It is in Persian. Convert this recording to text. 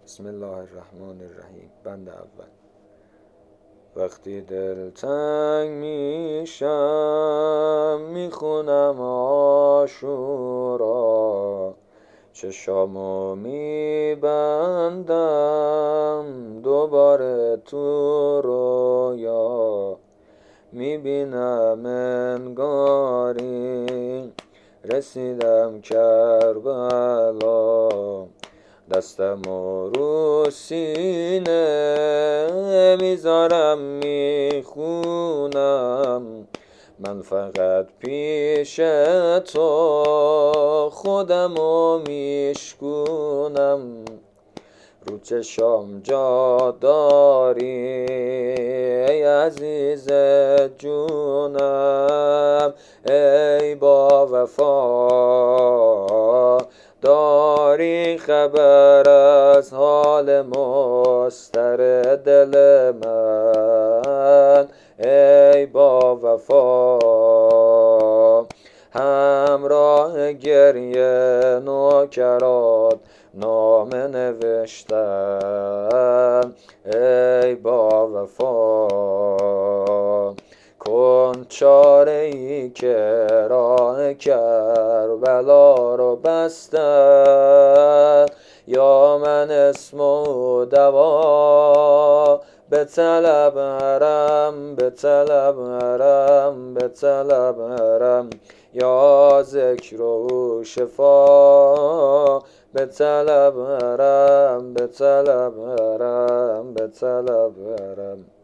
بسم الله الرحمن الرحیم. بند اول. وقتی دلتنگ میشم میخونم عاشورا، چشامو میبندم دوباره تو رویا، میبینم انگاری رسیدم کربلا، دستمو رو سینه میذارم میخونم، من فقط پیش تو خودمو میشکونم، رو چشام جا داری ای عزیز جونم، ای با وفا داری خبر از حال مضطر دل من، ای با وفا همراه گریه نوکرات نامه نوشتم، ای با وفا کن چاره ای که راه کربلا رو بستن، یا من اسم و دوا بطلبرم، یا ذکر و شفا بطلبرم.